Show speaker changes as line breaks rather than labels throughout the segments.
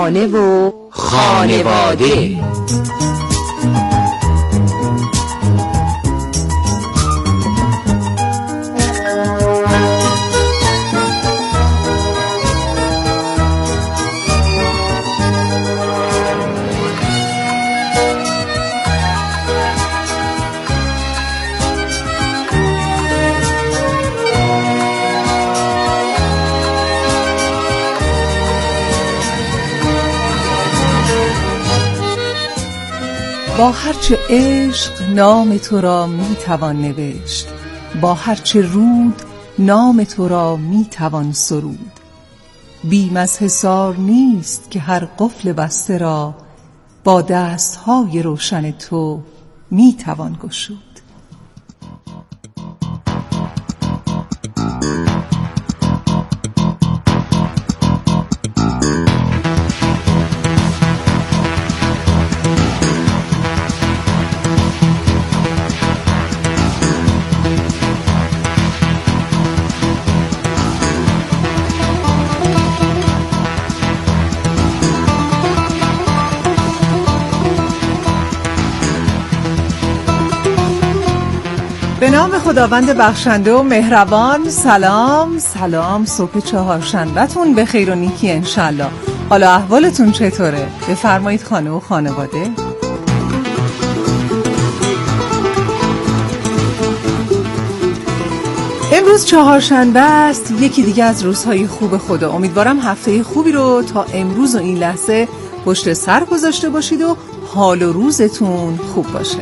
خانه و خانواده.
با هرچه عشق نام تو را می توان نوشت، با هرچه رود نام تو را می توان سرود. بیم از حصار نیست که هر قفل بسته را با دستهای روشن تو می توان گشود. به نام خداوند بخشنده و مهربان. سلام سلام، صبح چهارشنبه‌تون به خیر و نیکی انشالله. حالا احوالتون چطوره؟ بفرمایید خانه و خانواده. امروز چهارشنبه است، یکی دیگه از روزهای خوب خدا. امیدوارم هفته خوبی رو تا امروز و این لحظه پشت سر گذاشته باشید و حال و روزتون خوب باشه.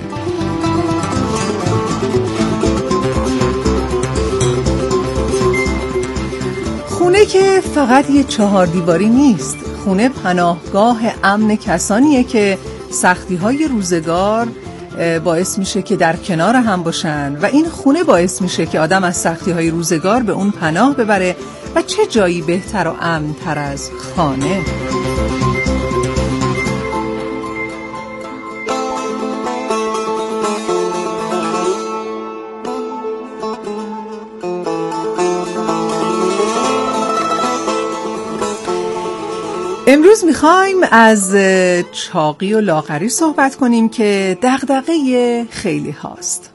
خونه که فقط یه چهار دیواری نیست، خونه پناهگاه امن کسانیه که سختی‌های روزگار باعث میشه که در کنار هم باشن و این خونه باعث میشه که آدم از سختی‌های روزگار به اون پناه ببره. و چه جایی بهتر و امن‌تر از خانه؟ امروز میخوایم از چاقی و لاغری صحبت کنیم که دغدغه خیلی هاست.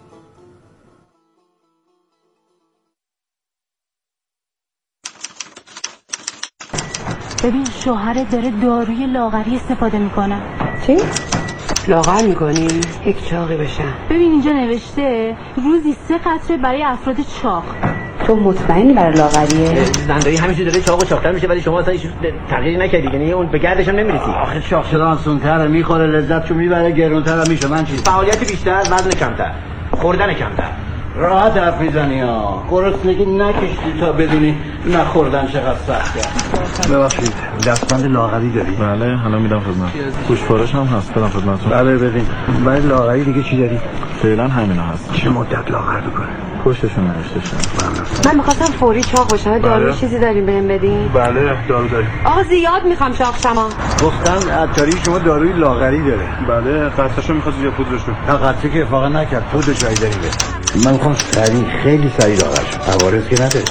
ببین شوهرت داره داروی لاغری استفاده میکنه.
چی؟ لاغر میکنی؟ یک چاقی بشن.
ببین اینجا نوشته روزی 3 قطره برای افراد چاق.
تو مطمئنی برای لاغریه؟
زندایی همیشه داره چاق و چاق‌تر میشه، ولی شما اصلا هیچ تغییری نکردی، یعنی اون به گردش هم نمیرسی.
آخه چاق شدن آسان‌تره، میخوره لذتشو میبره، گرون‌تر هم میشه. من چی؟
فعالیت بیشتر، وزن کمتر، خوردن کمتر.
راحت حرف میزنی ها. گرسنگی نکشتی تا بدونی نخوردن چقدر سخته. ببخشید دستبند لاغری داری؟
بله الان میدم خدمت. گوشت‌پارش هم هست، بدم خدمتتون.
بله بدین. برای لاغری دیگه چی داری؟
فعلا همینا هست.
چه مدت لاغر میکنه؟
پشتشون نوشته شده.
من میخواستم فوری چاق باشم. دارو چیزی داریم بهم بدین؟
بله دارو داریم.
آقا زیاد میخوام چاق شما.
گفتم عطاری شما داروی لاغری داره.
بله قطعه‌شو می‌خواد یا پودرشو؟
نه قطعه که اتفاقا نکرد، پودرش هایی داریم. من میخوام خیلی سریع لاغر شم. عوارض که نداره.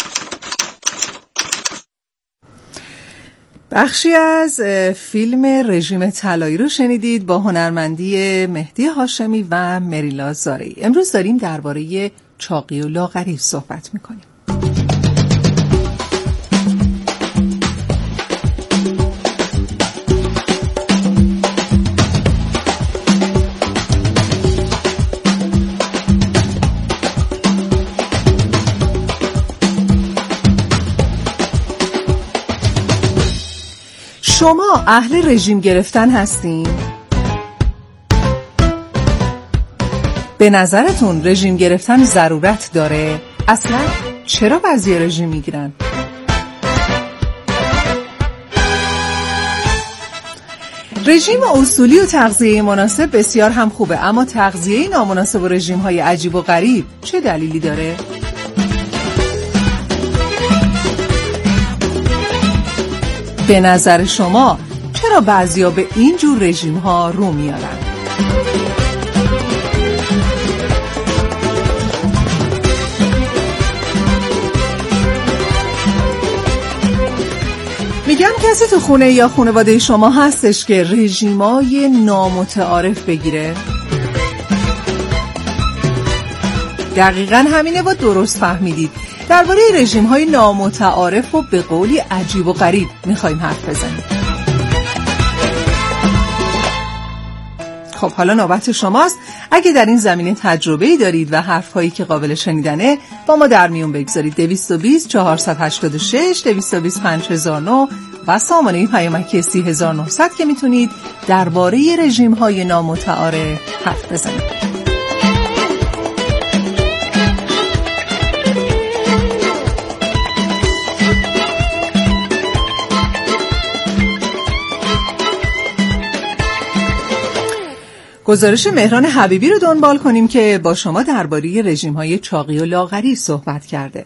بخشی از فیلم رژیم طلایی رو شنیدید با هنرمندی مهدی هاشمی و مریلا زارعی. امروز داریم درباره چاقی و لاغری صحبت میکنیم. شما اهل رژیم گرفتن هستین؟ به نظرتون رژیم گرفتن ضرورت داره؟ اصلا چرا بعضی رژیم میگیرن؟ رژیم اصولی و تغذیه مناسب بسیار هم خوبه، اما تغذیه نامناسب و رژیم های عجیب و غریب چه دلیلی داره؟ به نظر شما چرا بعضیا به این جور رژیم ها رو میارن؟ میگم کسی تو خونه یا خانواده شما هستش که رژیمای نامتعارف بگیره؟ دقیقاً همینه و درست فهمیدید. درباره رژیم‌های نامتعارف و به قولی عجیب و غریب می‌خوایم حرف بزنیم. خب حالا نوبت شماست. اگه در این زمینه تجربه‌ای دارید و حرف‌هایی که قابل شنیدنه با ما در میون بگذارید. 220 486 220 5009 و سامانه پیامکی 30900 که میتونید درباره رژیم‌های نامتعارف حرف بزنید. گزارش مهران حبیبی رو دنبال کنیم که با شما درباره رژیم‌های چاقی و لاغری صحبت کرده.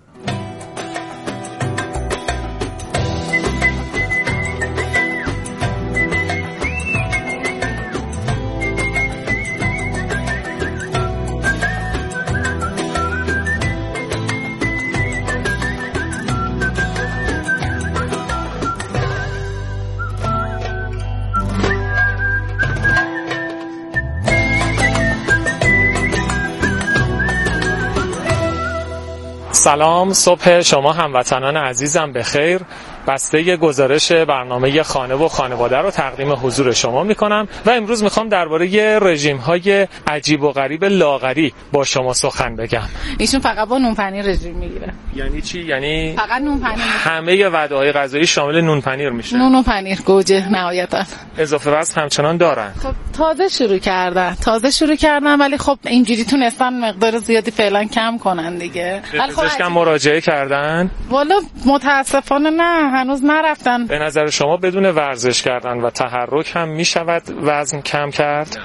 سلام، صبح شما هموطنان عزیزم بخیر. بسته گزارش برنامه خانه و خانواده رو تقدیم حضور شما میکنم و امروز میخوام درباره رژیم‌های عجیب و غریب لاغری با شما سخن بگم.
ایشون فقط با نون پنیر رژیم میگیره.
یعنی چی؟ یعنی
فقط نون پنیر؟
همه وعده‌های غذایی شامل نون پنیر میشه.
نون و پنیر گوجه نهایتا.
اضافه وزن همچنان دارن.
خب تازه شروع کردن ولی خب اینجوری تونستن مقدار زیادی فعلا کم کنن دیگه.
ولی خب مراجعه کردن؟
والا متاسفانه نه، هنوز نرفتن.
به نظر شما بدون ورزش کردن و تحرک هم میشود وزن کم کرد؟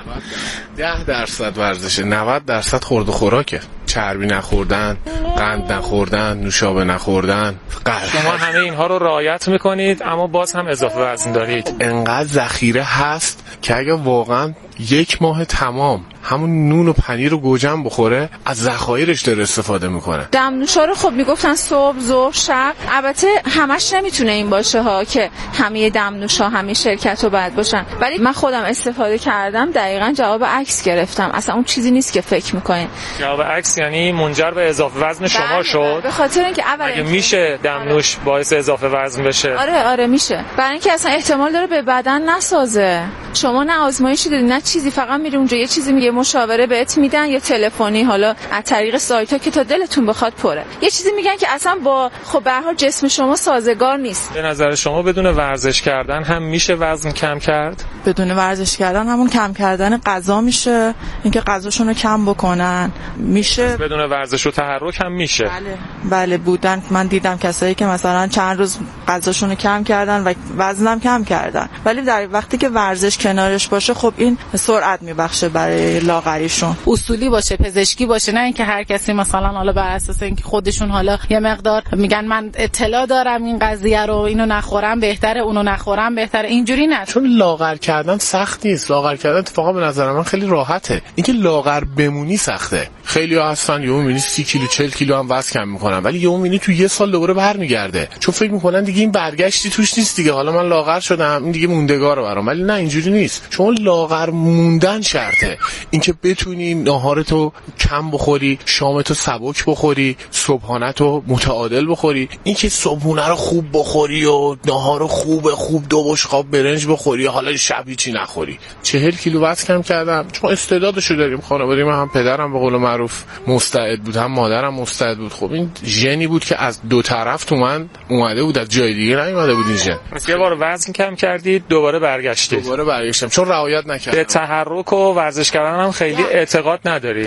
10% ورزشه، 90% خورد و خوراکه. چربی نخوردن، قند نخوردن، نوشابه نخوردن.
شما همه اینها رو رعایت میکنید اما باز هم اضافه وزن دارید.
انقدر ذخیره هست که اگه واقعا 1 ماه تمام همون نون و پنیر و گوجم بخوره از ذخایرش داره استفاده میکنه.
دمنوشا رو خب میگفتن صبح، ظهر، شب. البته همش نمیتونه این باشه ها که همه دمنوشا همه شرکت رو باید باشن، ولی من خودم استفاده کردم دقیقاً جواب عکس گرفتم. اصلا اون چیزی نیست که فکر میکنین.
جواب عکس یعنی منجر به اضافه وزن شما شد؟
به خاطر اینکه
اگه میشه دمنوش باعث اضافه وزن بشه.
آره میشه، برای اینکه اصلا احتمال داره به بدن نسازه. شما نه آزمایشی دارید نه چیزی، فقط میری اونجا یه چیزی میگه، مشاوره بهت میدن یا تلفنی، حالا از طریق سایت‌ها که تا دلتون بخواد پره، یه چیزی میگن که اصلا با خب به هر حال جسم شما سازگار نیست.
به نظر شما بدون ورزش کردن هم میشه وزن کم کرد؟
بدون ورزش کردن همون کم کردن غذا میشه، اینکه غذاشون رو کم بکنن میشه.
بدون ورزش و تحرک هم میشه.
بله بودن، من دیدم کسایی که مثلا چند روز غذاشون رو کم کردن و وزنم کم کردن، ولی در وقتی که ورزش کنارش باشه خب این سرعت میبخشه برای لاغریشون.
اصولی باشه، پزشکی باشه، نه اینکه هر کسی مثلا حالا بر اساس اینکه خودشون حالا یه مقدار میگن من اطلاع دارم این قضیه رو، اینو نخورم بهتره، اونو نخورم بهتره، اینجوری نه.
چون لاغر کردن سخت نیست، لاغر کردن اتفاقا به نظر من خیلی راحته. اینکه لاغر بمونی سخته. خیلی‌ها هستن یهو می‌بینی 30 کیلو 40 کیلو هم وزن کم می‌کنن، ولی یهو می‌بینی تو یه سال دوباره برمیگرده، چون فکر می‌کنن دیگه این برگشتی توش نیست دیگه، حالا من لاغر شدم این دیگه موندگاره برام. ولی نه، اینجوری نیست. چون لاغر موندن شرطه. اینکه بتونی ناهارتو کم بخوری، شامتو سبک بخوری، صبحانه‌تو متعادل بخوری. اینکه صبحونه رو خوب بخوری و ناهارو خوب 2 بشقاب برنج بخوری، حالا شب هیچی نخوری. 40 کیلو وزن کم کردم چون استعدادشو داریم. خانواده من هم پدرم به قول معروف مستعد بود، هم مادرم مستعد بود. خب این ژنی بود که از دو طرف تو من اومده بود، از جای دیگه نیومده بود این ژن.
پس یه بار وزن کم کردید دوباره برگشتید؟
دوباره برگشتم چون رعایت نکردم.
به تحرک و ورزش کردن هم خیلی اعتقاد ندارید؟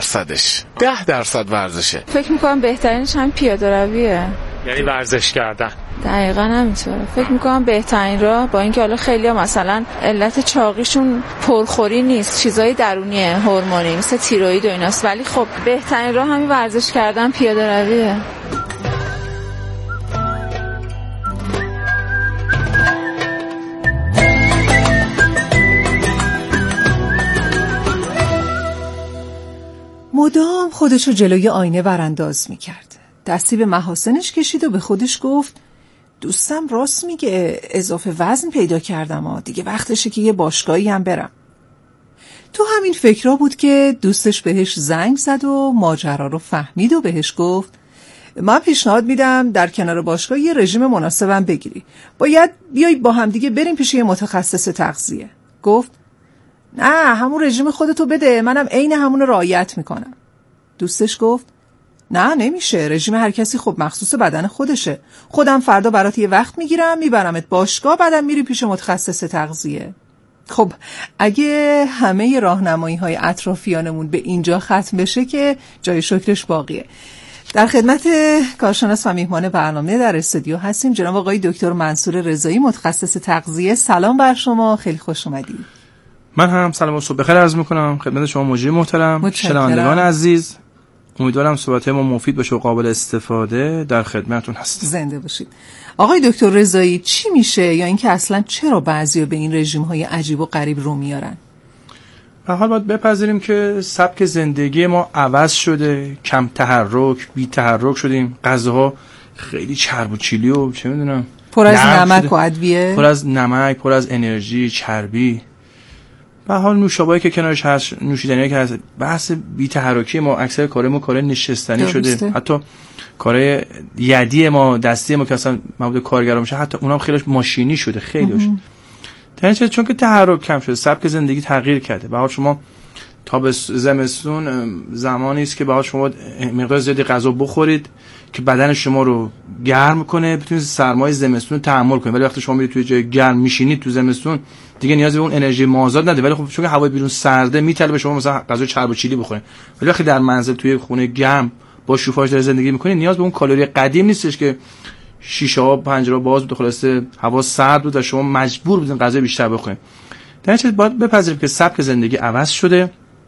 10% ورزشه.
فکر میکنم بهترینش هم پیاده رویه،
یعنی ورزش کردن.
دقیقاً همینطوره. فکر میکنم بهترین راه، با اینکه حالا خیلی‌ها مثلا علت چاقیشون پرخوری نیست، چیزای درونیه، هورمونی مثل تیروئید و ایناست، ولی خب بهترین راه همین ورزش کردن، پیاده رویه.
مدام خودشو جلوی آینه برانداز میکرد. دستی به محاسنش کشید و به خودش گفت دوستم راست میگه، اضافه وزن پیدا کردم دیگه وقتشه که یه باشگاهی هم برم. تو همین فکرها بود که دوستش بهش زنگ زد و ماجرا رو فهمید و بهش گفت من پیشنهاد میدم در کنار باشگاه یه رژیم مناسبم بگیری. باید بیای با هم دیگه بریم پیش یه متخصص تغذیه. گفت نه همون رژیم خودتو بده، منم عین همون رو رعایت میکنم. دوستش گفت نه نمیشه، رژیم هر کسی خب مخصوص بدن خودشه. خودم فردا برات یه وقت میگیرم میبرمت باشگاه، بعدم میری پیش متخصص تغذیه. خب اگه همه راهنمایی‌های اطرافیانمون به اینجا ختم بشه که جای شکرش باقیه. در خدمت کارشناس و میهمان برنامه در استودیو هستیم جناب آقای دکتر منصور رضایی، متخصص تغذیه. سلام بر شما، خیلی خوش اومدید.
من هم سلام و صبح بخیر عرض میکنم خدمت شما مجری محترم، شنوندگان عزیز. امیدوارم صحبت ما مفید باشه و قابل استفاده. در خدمتتون هستم. زنده
باشید. آقای دکتر رضایی، چی میشه یا اینکه اصلا چرا بعضیا به این رژیم‌های عجیب و غریب رو میارن؟
به حال باید بپذیریم که سبک زندگی ما عوض شده، کم تحرک، بی تحرک شدیم. غذاها خیلی چرب و چیلی و چه میدونم
پر از نمک و ادویه،
پر از نمک، پر از انرژی، چربی. به حال نوشابه‌ای که کنارش هست، نوشیدنی که هست، بحث بی تحرکی ما اکثر کارمون کار نشستنی شده. حتی کارهای یدی ما، دستی ما که اصلا مواد کارگرا میشه، حتی اونام خیلیش ماشینی شده خیلیش. درنچه چون که تحرک کم شده، سبک زندگی تغییر کرده. به حال شما تا زمستون زمانی است که به حال شما مقدار زیادی غذا بخورید که بدن شما رو گرم کنه، بتونید سرمای زمستون رو تحمل کنید. ولی وقتی شما میرید توی جای گرم میشینید تو زمستون، دیگه نیاز به اون انرژی مازاد نده. ولی خب چون هوای بیرون سرده، میطلبه شما مثلا غذا چرب و چیلی بخورید. ولی وقتی در منزل توی خونه گرم با شوفاژ داره زندگی میکنید، نیاز به اون کالری قدیم نیستش که شیشه ها پنجره باز بود، خلاصه هوا سرد بود و شما مجبور بودین غذا بیشتر بخورید. در نتیجه باید بپذیرید که سبک زندگی عوض شده،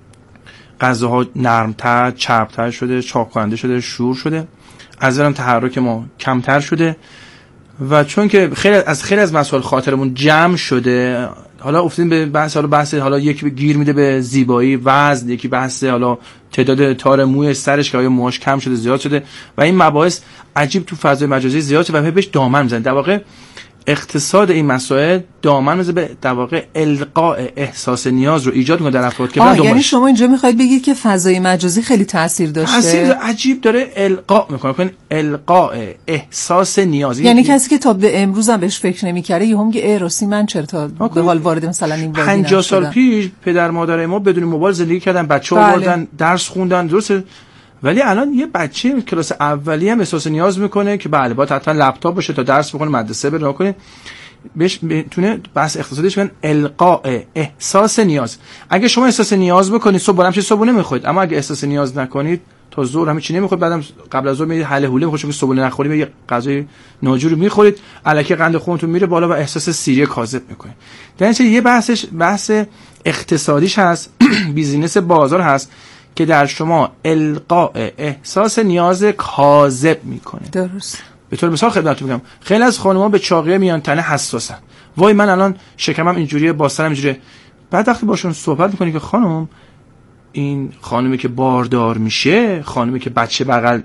غذاها نرمتر، چربتر شده، چاق کننده شده، شور شده، از اونم تحرک ما کمتر شده و چون که خیلی از مسائل خاطرمون جمع شده، حالا افتادیم به بحث حالا یکی گیر میده به زیبایی، وزن، یکی بحث حالا تعداد تار موی سرش که آیا موهاش کم شده زیاد شده و این مباحث عجیب تو فضای مجازی زیاد شده و بهش دامن میزنه. در واقع اقتصاد این مسائل دامن میزنه به در واقع القاء احساس نیاز رو ایجاد میکنه در افراد که
یعنی شما اینجا میخواید بگید که فضای مجازی خیلی تاثیر داشته؟
تاثیر عجیب داره، القاء میکنه، القاء احساس نیاز.
یعنی کسی که تا به امروز هم بهش فکر نمی‌کرده یهو میگه راستی من چرا تا به حال وارد مثلا این وادی
50 سال پیش پدر مادر ما بدون موبایل زندگی کردن، بچه‌ها آوردن درس خوندن، درسته؟ ولی الان یه بچه کلاس اولیه هم احساس نیاز میکنه که بله باید حتما لپتاپ باشه تا درس بخونه، مدرسه بره کنه. بهش بتونه بحث اقتصادیش میگن القاء احساس نیاز. اگه شما احساس نیاز بکنید صبح برام چه صبحونه میخورید، اما اگه احساس نیاز نکنید تا ظهر همین چی نمیخورید، بعدم قبل از ظهر میرید حله حوله میخورید، چون صبحونه نخورید یه غذای ناجوری میخورید، الکی قند خونتون میره بالا و احساس سیری کاذب میکنید. در نتیجه یه بحث اقتصادیش هست، بیزینس بازار هست که در شما القاء احساس نیاز کاذب میکنه.
درست.
به طور مثال خدمتتون میگم خیلی از خانم‌ها به چاقی میان تنه حساسن. وای من الان شکمم اینجوریه، باستنم اینجوریه. بعد وقتی باشون صحبت میکنی که خانم، این خانمی که باردار میشه، خانمی که بچه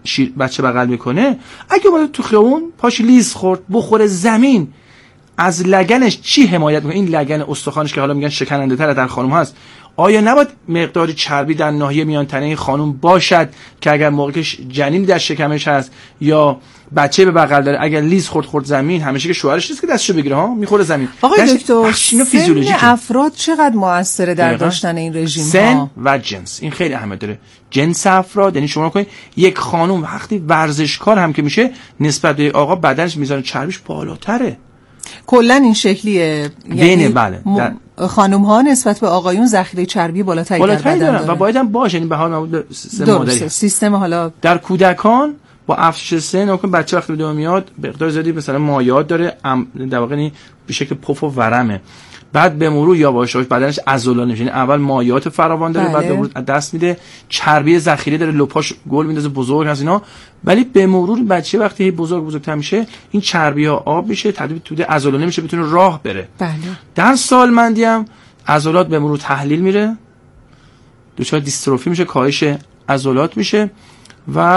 بغل میکنه، اگه اومد تو خیابون پاش لیز خورد بخوره زمین، از لگنش چی حمایت میکنه؟ این لگن استخوانش که حالا میگن شکننده تر در خانم هست، آیا نباید مقداری چربی در ناحیه میان تنه این خانم باشد که اگر موقعی که جنین در شکمش هست یا بچه به بغل داره، اگر لیز خورد زمین، همیشه که شوهرش نیست که دستشو بگیره ها، میخوره زمین.
آقای دکتر، سن افراد چقدر موثره در داشتن این رژیم ها؟
سن و جنس این خیلی اهمیت داره. جنس افراد، یعنی شما کنید یک خانم وقتی ورزشکار هم که میشه نسبت به آقا بدنش میزان چربیش بالاتره.
کلا این شکلیه،
یعنی بله
خانم ها نسبت به آقایون ذخیره چربی بالاتری
دارن و باید هم باشه. یعنی به حال نبود
سیستم حالا
در کودکان با افزایش سن بچه وقتی به دنیا میاد مقدار زیادی مثلا مایعات داره، در واقع به شکل پف و ورمه، بعد به مرور یواش یواش بدنش عضلانی میشه. یعنی اول مایعات فراوان داره، بعد به مرور دست میده، چربی ذخیره داره، لپاش گل میندازه بزرگ هست اینا، ولی به مرور بچه وقتی بزرگتر میشه این چربی ها آب میشه، تبدیل به توده عضلانی میشه، بتونه راه بره.
بله.
در سالمندی هم عضلات به مرور تحلیل میره، دچار دیستروفی میشه، کاهش عضلات میشه و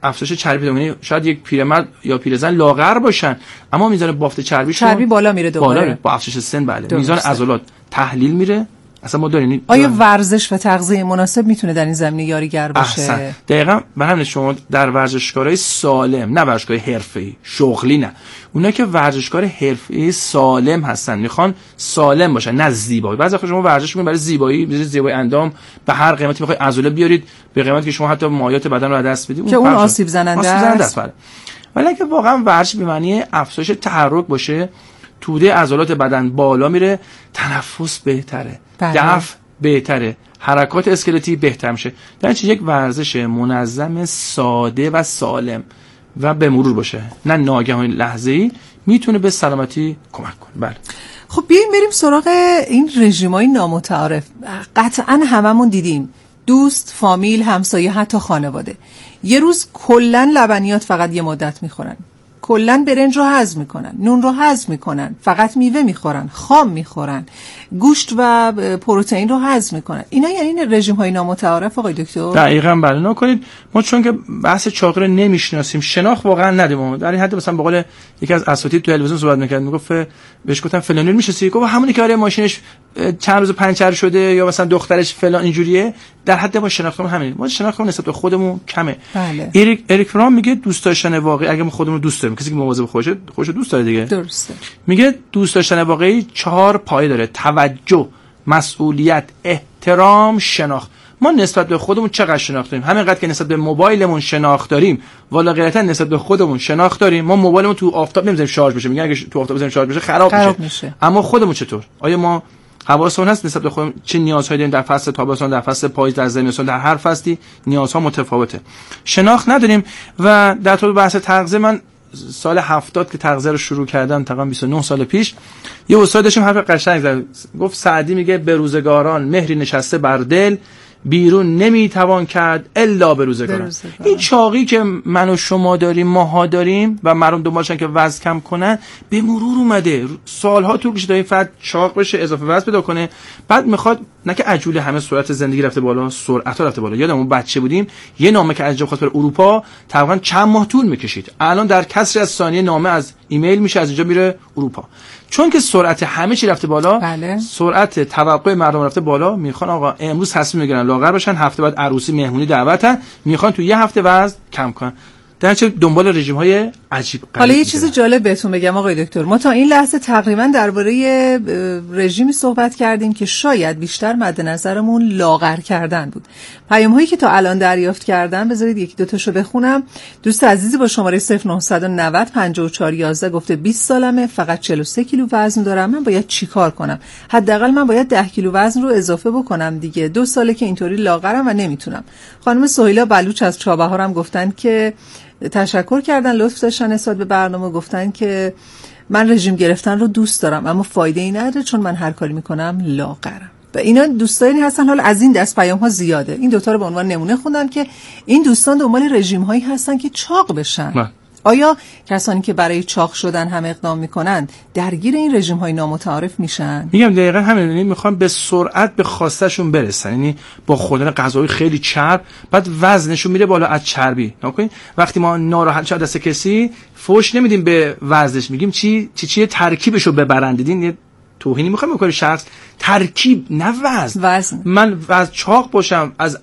افزایش چربی، یعنی شاید یک پیرمرد یا پیرزن لاغر باشن اما میزان بافت چربی
بالا میره دوباره،
بالا با افزایش سن. بله میزان عضلات تحلیل میره. اصلا ما داریم
آیا ورزش و تغذیه مناسب میتونه در این زمینه یاریگر باشه؟
دقیقاً. به همین شما در ورزشکارهای سالم، نه ورزشکار حرفه‌ای شغلی، نه، اونا که ورزشکار حرفه‌ای سالم هستن میخوان سالم باشن نه زیبایی. بعضی وقتا شما ورزش میکنید برای زیبایی اندام، به هر قیمتی میخواید عضله بیارید، به قیمتی که شما حتی مایات بدن رو از دست بدید
که اون آسیب زننده است.
ولی اگه واقعا ورزش به معنی افزایش تحرک باشه، توده عضلات بدن بالا میره، تنفس بهتره، دفع بهتره، حرکات اسکلتی بهتر میشه. در نتیجه یک ورزش منظم، ساده و سالم و به مرور باشه، نه ناگهانی لحظه‌ای، میتونه به سلامتی کمک کنه. بله.
خب بیایم بریم سراغ این رژیم‌های نامتعارف. قطعاً هممون دیدیم دوست، فامیل، همسایه، حتی خانواده یه روز کلاً لبنیات فقط یه مدت میخورن، کلاً برنج رو هضم میکنن، نون رو هضم میکنن، فقط میوه میخورن، خام میخورن، گوشت و پروتئین رو هضم میکنن. اینا یعنی رژیم های نامتعارف آقای دکتر؟
دقیقاً بله. نکنید ما چون که بحث چاقی رو نمیشناسیم، شناخت واقعا نداریم. در این حد مثلا به قول یکی از اساتید تو تلویزیون صحبت میکرد، میگفت بهش گفتم فلانی رو میشناسی؟ گفت همونی که آره ماشینش چند روز پنچر شده یا مثلا دخترش فلان اینجوریه. در حد ما شناختمون همین، ما شناختمون نسبت به خودمون کمه.
بله.
اریک فرام میگه دوست داشتن واقعی، اگه ما خودمون رو دوست داریم، کسی که مواظب خودش دوست داره دیگه.
درسته.
میگه دوست داشتن واقعی 4 پایه داره: توجه، مسئولیت، احترام، شناخت. ما نسبت به خودمون چقدر شناخت داریم؟ همینقدر که نسبت به موبایلمون شناخت داریم، والا غیرتا نسبت به خودمون شناخت داریم. ما موبایلمون تو آفتاب نمیذاریم شارژ بشه، میگن اگه تو آفتاب بزنیم شارژ بشه خراب میشه. اما خودمون چطور؟ آیا ما حواسمون هست نسبت به خودمون چه نیازهایی داریم؟ در فصل تابستان، در فصل پاییز، در زمستان، در هر فصلی نیازها متفاوته. شناخت نداریم. و در طول بحث تغذیه، من سال 70 که تغذیه رو شروع کردم، تقریبا 29 سال پیش، یه استاد داشتیم حرف قشنگ زد. گفت سعدی میگه به روزگاران مهری نشسته بر دل، بیرون نمیتوان کرد الا به روزگاران. این چاقی که من و شما داریم، ماها داریم و مردم دنبالشن که وزن کم کنن، به مرور اومده. سالها طول کشیده این فرد چاق بشه، اضافه وزن پیدا کنه، بعد میخواد نه که عجوله همه سرعت زندگی رفته بالا، سرعت رفته بالا. یادمون بچه بودیم یه نامه که از جا خواست بره اروپا تقریبا چند ماه طول میکشید. الان در کسری از ثانیه نامه از ایمیل میشه از اینجا میره اروپا. چون که سرعت همه چی رفته بالا،
بله.
سرعت توقع مردم رفته بالا، میخوان آقا امروز تصمیم میگیرن لاغر بشن، هفته بعد عروسی مهمونی دعوتن، میخوان تو یه هفته وزن کم کنن. در چه دنبال رژیم‌های عجیب غریب.
حالا یه چیز جالب بهتون بگم آقای دکتر، ما تا این لحظه تقریبا درباره رژیمی صحبت کردیم که شاید بیشتر مد نظرمون لاغر کردن بود. پیام‌هایی که تا الان دریافت کردم، بذارید یکی دو تاشو بخونم. دوست عزیزی با شماره 0990 5411 گفته 20 سالمه، فقط 43 کیلو وزن دارم، من باید چیکار کنم؟ حداقل من باید 10 کیلو وزن رو اضافه بکنم دیگه. 2 ساله که اینطوری لاغرم و نمیتونم. خانم سهیلا بلوچ از چابهارم گفتن که تشکر کردن، لطف داشتن نسبت به برنامه، گفتن که من رژیم گرفتن رو دوست دارم اما فایده ای نداره چون من هر کاری میکنم لاغرم. و اینا دوستانی هستن. حالا از این دست پیام ها زیاده. این دوتا رو به عنوان نمونه خوندم که این دوستان دنبال رژیم هایی هستن که چاق بشن. آیا کسانی که برای چاق شدن هم اقدام میکنن درگیر این رژیم های نامتعارف میشن؟ میگم دقیقاً همین. یعنی میخوان به سرعت به خواستشون برسن، یعنی با خوردن غذای خیلی چرب، بعد وزنشون میره بالا از چربی. نکنین وقتی ما ناراحت شد دست کسی فوش نمیدیم به وزنش، میگیم چی ترکیبشو ببرن. دیدین یه توهینی میخوام بکنه شخص، ترکیب نه وزن. من وزن چاق باشم از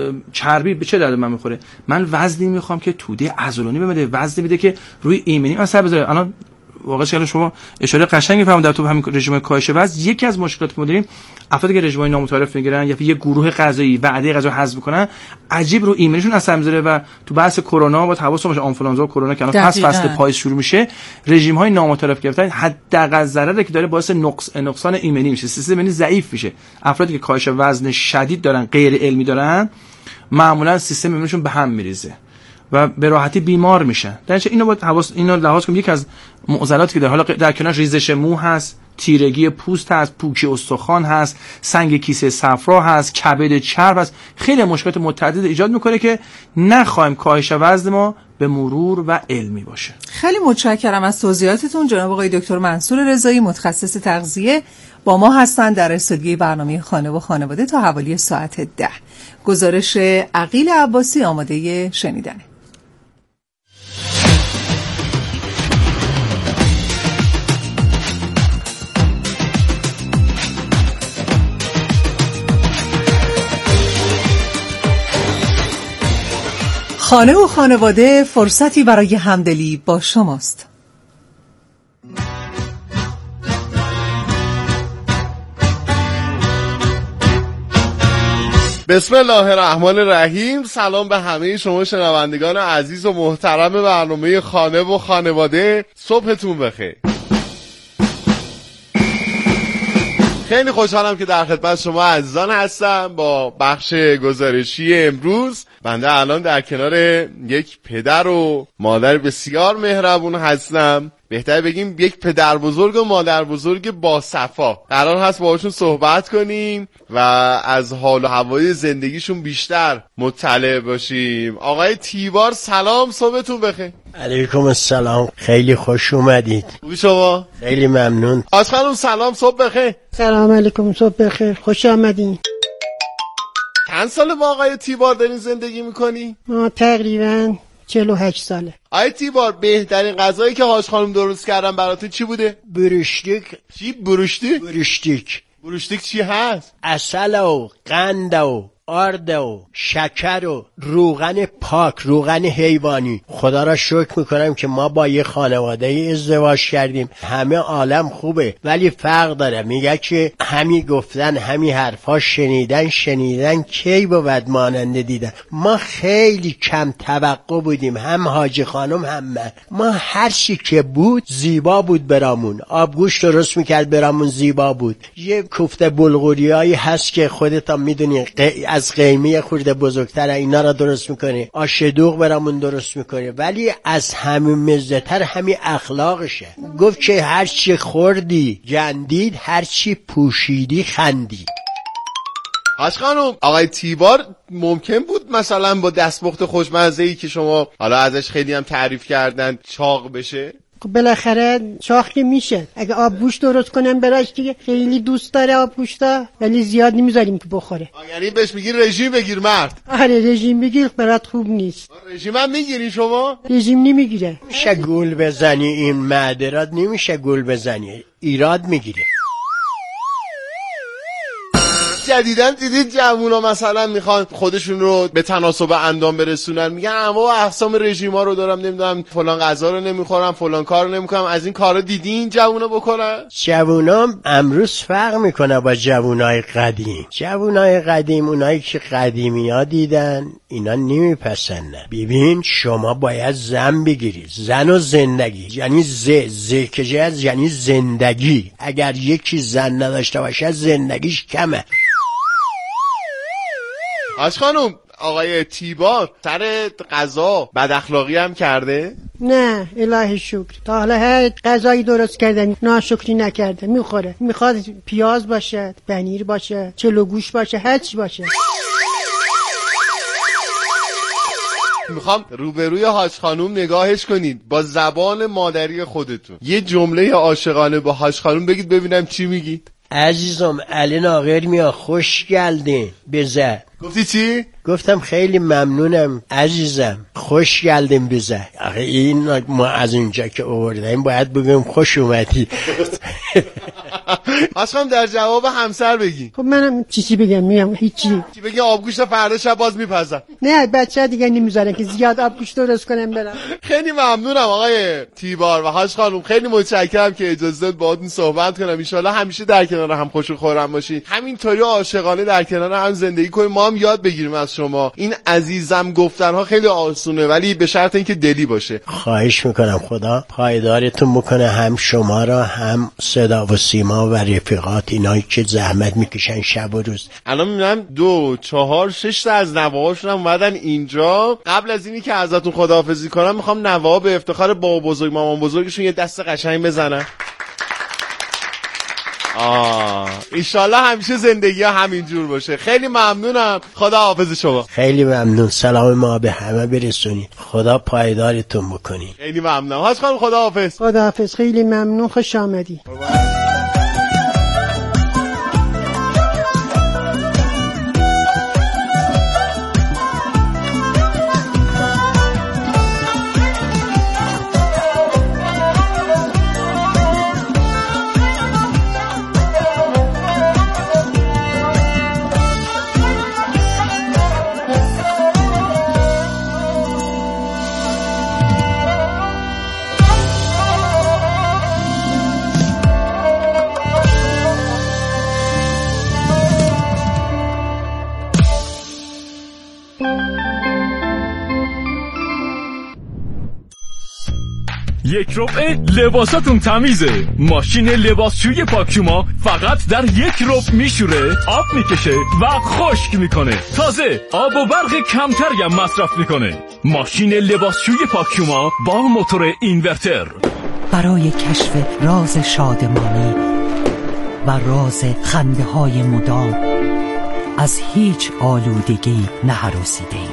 چربی به چه درد من میخوره؟ من وزنی میخوام که توده عضلانی بده، وزنی بده که روی ایمنی اثر بذاره. الان واقعا شما اشاره قشنگی فرمودید در تو همین رژیم کاهش وزن. یکی از مشکلاتی که ما داریم، افرادی که رژیم‌های نامتعارف میگیرن یا یه گروه غذایی وعده غذا حذف میکنن، عجیب رو ایمنیشون اثر میذاره. و تو بحث کرونا با حواسمون باشه، آنفولانزا و کرونا که الان فصل پاییز شروع میشه، رژیم‌های نامتعارف گرفتن حداقل ضرری که داره باعث نقصان ایمنی میشه، سیستم ایمنی ضعیف میشه. افرادی که کاهش وزن شدید دارن، غیر علمی دارن، معمولا سیستم ایمنیشون به هم میریزه و به راحتی بیمار میشن. در اینو باید اینو لحاظ کنیم. یکی از معضلاتی که داره، حالا در کنار ریزش مو هست، تیرگی پوست هست، پوکی استخوان هست، سنگ کیسه صفرا هست، کبد چرب هست، خیلی مشکلات متعدد ایجاد میکنه که نخوایم کاهش وزن ما به مرور و علمی باشه. خیلی متشکرم از توضیحاتتون جناب آقای دکتر منصور رضایی، متخصص تغذیه، با ما هستند در استودیوی برنامه خانه و خانواده تا حوالی ساعت 10. گزارش عقیل عباسی آماده شنیدنه. خانه و خانواده فرصتی برای همدلی با شماست.
بسم الله الرحمن الرحیم. سلام به همه شما شنوندگان عزیز و محترم برنامه خانه و خانواده. صبحتون بخیر. خیلی خوشحالم که در خدمت شما عزیزان هستم با بخش گزارشی امروز. بنده الان در کنار یک پدر و مادر بسیار مهربون هستم، بهتر بگیم یک پدر بزرگ و مادر بزرگ با صفا. قرار هست باهاشون صحبت کنیم و از حال و هوای زندگیشون بیشتر مطلع باشیم. آقای تیبار سلام، صبحتون بخیر.
علیکم السلام، خیلی خوش اومدید.
خوبی شما؟
خیلی ممنون.
آج خانم سلام، صبح بخیر.
سلام علیکم، صبح بخیر، خوش آمدین.
چند ساله با آقای تیبار دارین زندگی میکنی؟
تقریبا 48 ساله.
آقای تیبار بهترین غذایی که حاج خانم درست کردن براتون چی بوده؟
بروشتیک.
چی بروشتیک؟
بروشتیک.
بروشتیک چی هست؟
عسل و قند و آرد و شکر و روغن پاک، روغن حیوانی. خدا را شکر میکنم که ما با یه خانواده ازدواج کردیم. همه عالم خوبه ولی فرق داره. میگه که همی گفتن همی حرفا شنیدن کی بود ماننده دیدن. ما خیلی کم توقع بودیم، هم حاجی خانم هم من. ما هر چی که بود زیبا بود برامون. آبگوشت درست میکرد برامون زیبا بود. یه کوفته بلغوریایی هست که خودت هم میدونی از قیمه خورده بزرگتر اینا را درست میکنه. آش دوغ برامون درست میکنه. ولی از همین مزه‌تر همین اخلاقشه. گفت که هر چی خوردی گندید، هر چی پوشیدی خندید.
حاج خانم، آقای تیبار ممکن بود مثلا با دستپخت خوشمزه‌ای که شما حالا ازش خیلی هم تعریف کردن چاق بشه؟
خب بالاخره چاق که میشه. اگه آبگوشت درست کنم براش که خیلی دوست داره آبگوشتا، ولی زیاد نمیذاریم که بخوره.
یعنی بهش میگی رژیم بگیر مرد؟
آره رژیم بگیر، برات خوب نیست.
رژیم هم میگیری شما؟
رژیم نمیگیره.
میشه گول بزنی این معدرات، نمیشه گول بزنی، ایراد میگیره.
جدیدن دیدید جوونا مثلا میخوان خودشون رو به تناسب اندام برسونن، میگن اما اقسام رژیما رو دارم، نمیدونم فلان غذا رو نمیخورم، فلان کار رو نمیکنم. از این کارا دیدین جوونا بکنن؟
جوونا امروز فرق میکنه با جوونای قدیم. جوونای قدیم اونایی که قدیمی‌ها دیدن اینا نمیپسندن. ببین شما باید زن بگیری، زن و زندگی، یعنی زکجز یعنی زندگی. اگر یکی زن نداشته باشه زندگیش کمه.
حاج خانم، آقای تیبار سر غذا بد اخلاقی هم کرده؟
نه الهی شکر، تا حالا هر غذایی درست کردن ناشکری نکرده. میخوره، میخواد پیاز باشه، پنیر باشه، چلوگوش باشه، هر چی باشه.
میخوام روبروی حاج خانم نگاهش کنید با زبان مادری خودتون یه جمله عاشقانه با حاج خانم بگید ببینم چی میگید.
عزیزم الان آخر میاد، خوش گلدین بزه.
گفتی چی؟
گفتم خیلی ممنونم عزیزم، خوش گلدین بزه. آخه این ما از اونجا که آوردیم باید بگیم خوش اومدی.
خواستم در جواب همسر بگی.
خب منم چیزی بگم؟ میگم هیچی.
چی بگی؟ آبگوشت فردا شب باز میپزن.
نه بچه‌ها دیگه نمیذارن که زیاد آبگوشت درست کنم برام.
خیلی ممنونم آقای تیبار و حاج خانم، خیلی متشکرم که اجازه داد باهاتون صحبت کنم. ان شاءالله همیشه در کنار هم خوش و خورم باشید، همینطوری عاشقانه در کنار هم زندگی کنیم. ما هم یاد بگیریم از شما. این عزیزم گفتنها خیلی آسونه ولی به شرط اینکه دلی باشه.
خواهش میکنم خدا پایدارتون بکنه، هم شما را هم صدا و سیما و رفیقات، اینایی که زحمت میکشن شب و روز.
الان میبینم 2 4 6 تا از نوه‌هاشون هم اومدن اینجا. قبل از اینی که ازتون خداحافظی کنم میخوام نوه‌ها به افتخار بابا بزرگ مامان بزرگشون یه دست قشنگ بزنن. ایشالله همیشه زندگی ها همینجور باشه. خیلی ممنونم، خدا حافظ شما.
خیلی ممنون، سلام ما به همه برسونید، خدا پایدارتون بکنید.
خیلی ممنونم حاج خانم، خدا حافظ.
خدا حافظ، خیلی ممنون، خوش آمدی.
یک ربع لباساتون تمیزه. ماشین لباسشویی پاکشوما فقط در یک ربع میشوره، آب میکشه و خشک میکنه. تازه آب و برق کمتری هم مصرف میکنه. ماشین لباسشویی پاکشوما با موتور اینورتر.
برای کشف راز شادمانی و راز خنده های مدام از هیچ آلودگی نهراسیده‌ایم.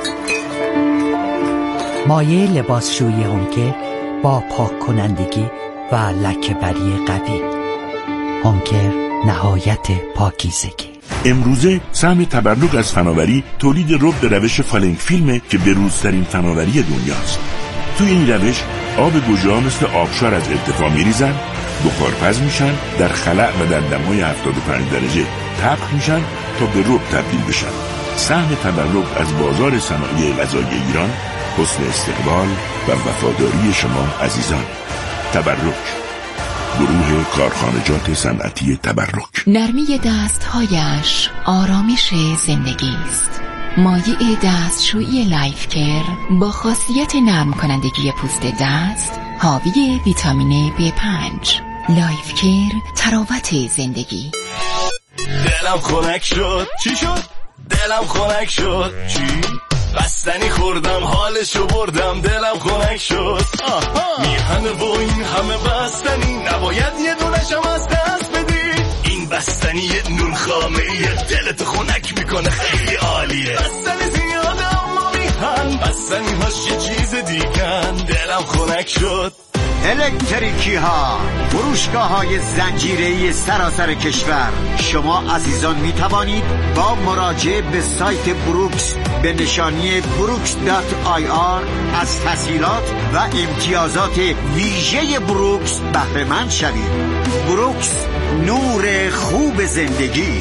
مایع لباسشویی هونکه با پاک کنندگی و لکه‌بری قوی. هونکر نهایت پاکیزگی.
امروزه سهم تبرک از فناوری تولید رب به روش فالنگ فیلمه که بروزترین فناوری دنیاست. توی این روش آب گوجه‌ها مثل آبشار از ارتفاع میریزن، بخارپز میشن، در خلأ و در دمای 75 درجه طبخ میشن تا به رب تبدیل بشن. سهم تبرک از بازار صنایع غذایی ایران حسن استقبال و وفاداری شما عزیزان. تبرک، گروه کارخانجات صنعتی تبرک.
نرمی دستهایش آرامش زندگی است. مایع دستشویی لایف کر با خاصیت نرم کنندگی پوست دست، حاوی ویتامین B5. لایف کر، تراوت زندگی.
دلم خنک شد. چی شد؟ دلم خنک شد. چی؟ بستنی خوردم حالشو بردم، دلم خنک شد. میهنه و این همه بستنی، نباید یه دونشم از دست بدی. این بستنی نون خامه دلتو خنک میکنه، خیلی عالیه. بستنی زیاده اما میهن، بستنی هاش یه چیز دیگن. دلم خنک شد.
الکتریکی ها، فروشگاه های زنجیره‌ای سراسر کشور. شما عزیزان می توانید با مراجعه به سایت بروکس به نشانی brooks.ir از تسهیلات و امتیازات ویژه بروکس بهره مند شوید. بروکس، نور خوب زندگی.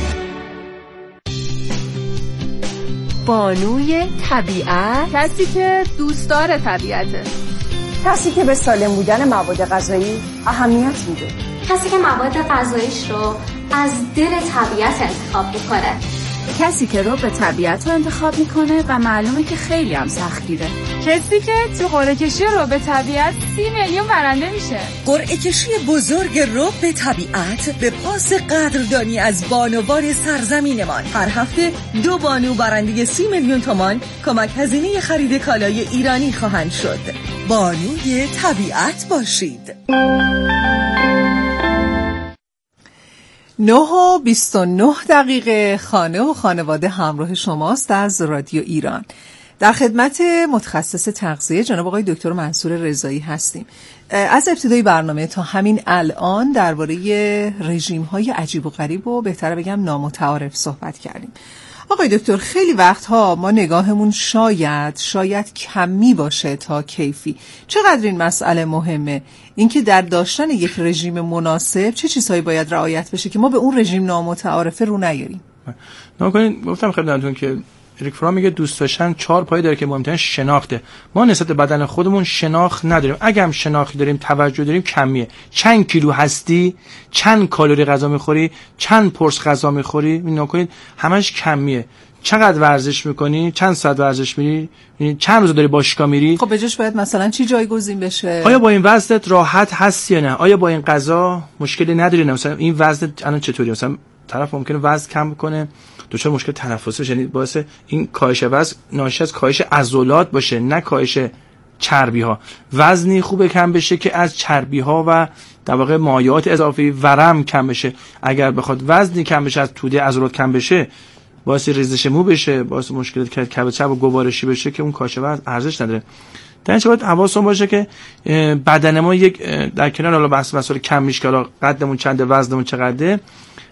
بانوی طبیعت، کسی که دوستدار طبیعته، کسی که به سالم بودن مواد غذایی اهمیت میده،
کسی که مواد غذاییش رو از دل طبیعت انتخاب میکنه،
کسی که رو به طبیعت رو انتخاب میکنه و معلومه که خیلی هم سختگیره، کسی که تو قرعه کشی رو به طبیعت 30 میلیون برنده میشه.
قرعه کشی بزرگ رو به طبیعت به پاس قدردانی از بانوان سرزمینمان. هر هفته 2 بانو برنده 30 میلیون تومان کمک هزینه خرید کالای ایرانی خواهند شد. بانوی طبیعت باشید.
9:29 خانه و خانواده همراه شماست از رادیو ایران. در خدمت متخصص تغذیه جناب آقای دکتر منصور رضایی هستیم. از ابتدای برنامه تا همین الان درباره رژیم‌های عجیب و غریب و بهتره بگم نامتعارف صحبت کردیم. آقای دکتر، خیلی وقتها ما نگاهمون شاید کمی باشه تا کیفی. چقدر این مسئله مهمه؟ اینکه در داشتن یک رژیم مناسب چه چیزهایی باید رعایت بشه که ما به اون رژیم نامتعارفه رو نیاریم؟
گفتم خدمتتون که اریک فرام میگه دوست داشتن 4 پایه داره که مهمترین شناخته. ما نسبت به بدن خودمون شناخت نداریم. اگه هم شناختی داریم، توجه داریم، کمیه. چند کیلو هستی، چند کالری غذا میخوری، چند پرس غذا میخوری، این نکنید همش کمیه. چقدر ورزش میکنی، چند ساعت ورزش میری، چند روز داری باشگاه میری.
خب به جاش باید مثلا چی جایگزین بشه؟
آیا با این وزنت راحت هستی یا نه؟ آیا با این غذا مشکلی نداری؟ مثلا این وزنت الان چطوری؟ مثلا طرف ممکنه وزن کم کنه، دچار مشکل تنفسی بشه، یعنی باعث این کاهش وزن ناشی از کاهش عضلات باشه، نه کاهش چربی ها. وزنی خوبه کم بشه که از چربی ها و در واقع مایعات اضافی ورم کم بشه. اگر بخواد وزنی کم بشه، از توده عضلات کم بشه، باعث ریزش مو بشه، باعث مشکلات کبد چرب و گوارشی بشه که اون کاهش وزن ارزش نداره. در این باید حواسون باشه که بدن ما یک در کنار حالا بحث مسائل کم میشه که حالا قدمون چنده، وزنمون چقدره،